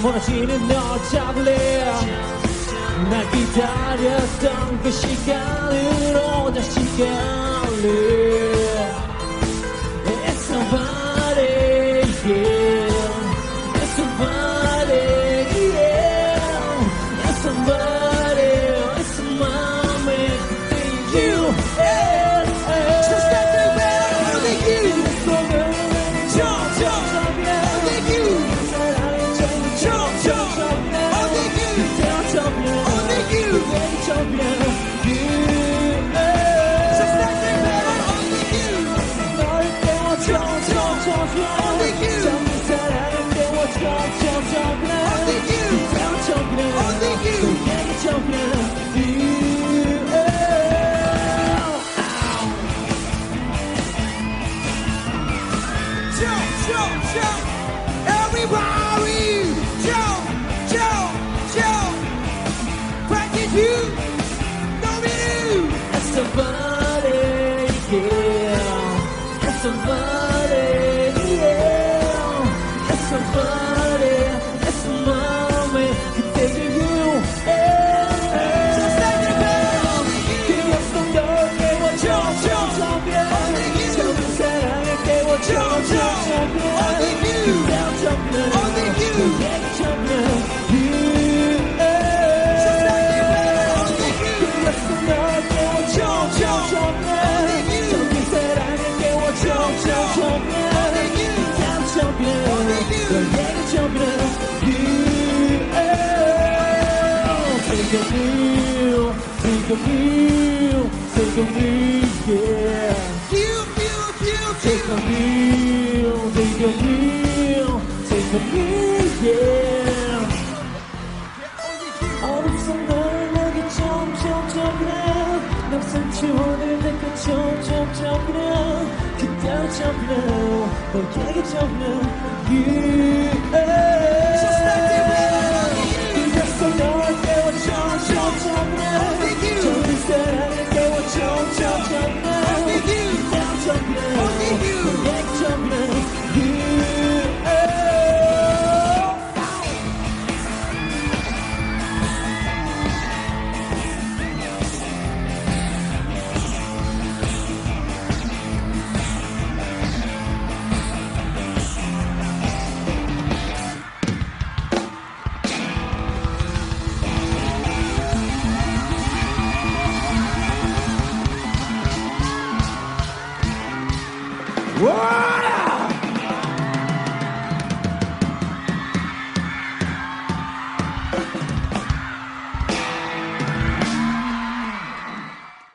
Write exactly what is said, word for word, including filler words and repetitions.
원하시는 널 잡을래 날 기다렸던 그 시간으로 다시 갈래 It's somebody yeah It's somebody yeah It's somebody It's 맘에 그때 you yeah Just like the way only you 점점 only you 사랑의 점점 only you only you 점점 Just like the way only you 널 깨워 점점 only you 점점 사랑을 깨워 점점 only you 점점 only you 점점 you Jump, jump, jump, everybody, jump, jump, jump, back at you, don't you? That's somebody, yeah, that's somebody, yeah, that's somebody, that's somebody, 그때 you, yeah. Just like the bell, 그 약속 널 깨워, jump, jump, jump, yeah. 처음 사랑을 깨워, jump, jump. Only you, only you, you. Just like the way, only you. Jump, jump, jump, only you. 정말 사랑을 깨워, jump, jump, jump, only you. Jump, only you. 너에게 jump, you. Take a view, take a view, take a view, yeah. View, view, view, take a view. Take a meal, take a meal, yeah. 어둠 속 널 내게 점점 그래 낯선 추억을 내게 점점 그래 그대로 점점 너에게 점점 yeah. Just like the way 그 약속 널 깨워 점점 그래 정말 사랑을 깨워 점점 그래 그대로 점점 너에게 점점 What?